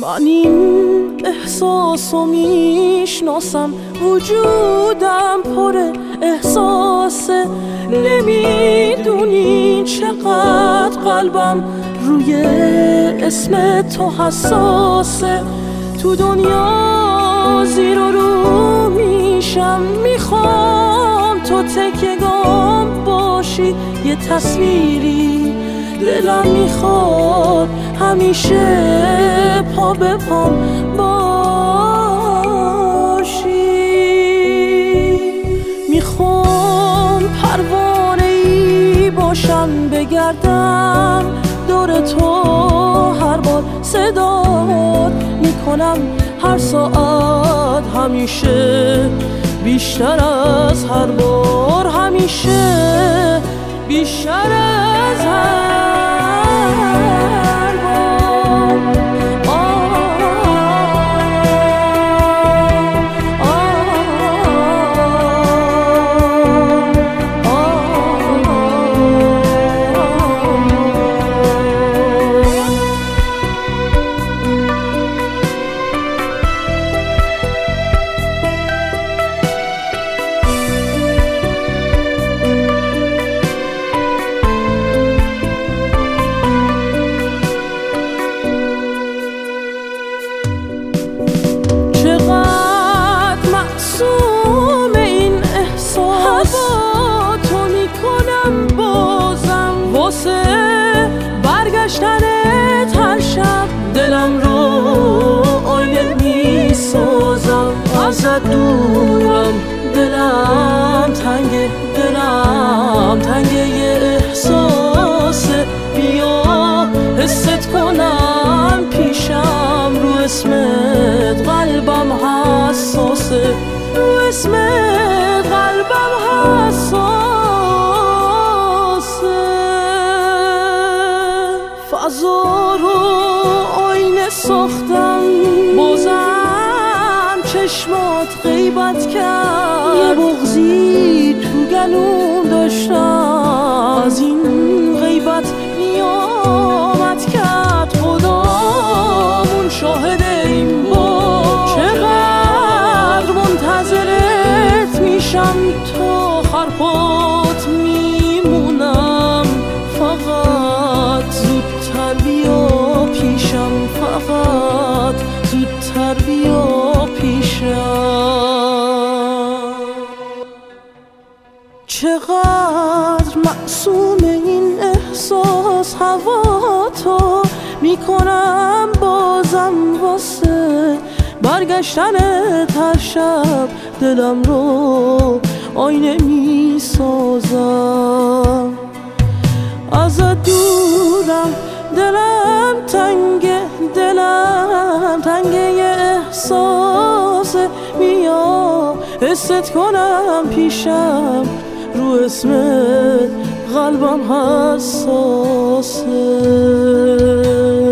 من این احساسو میشناسم، وجودم پر احساسه. نمیدونی چقدر قلبم روی اسم تو حساسه. تو دنیا زیر و رو میشم، میخوام تو تکیه‌گام باشی. یه تصویری دلم میخواد همیشه پا به پام باشی. میخوام پروانه‌ای باشم، بگردم دور تو، هر بار صدات میکنم هر ساعت، همیشه بیشتر از هر بار، همیشه بیشتر از هر برگشتنت هر شب دلم رو آینه میسازم. ازت دورم دلم تنگه، دلم تنگه، یه احساسه. بیا حست کنم پیشم، رو اسمت قلبم حساسه، رو اسمت قلبم حساسه. فضا رو آینه ساختم، بازم چشمات غیبت کرد. یه بغضی تو گلوم داشتم، از این غیبت نیامد کرد. خدامون شاهد این بار، چقدر منتظرت میشم، تا خرپات میمونم. فقط زودتر بیا پیشم، فقط زودتر بیا پیشم. چقدر معصوم این احساس، هوا تو میکنم بازم واسه برگشتنت هر شب دلم رو آینه میسازم. ازت دورم دلم تنگه، دلم تنگه، یه احساسه. بیا حست کنم پیشم، رو اسمت قلبم حساسه.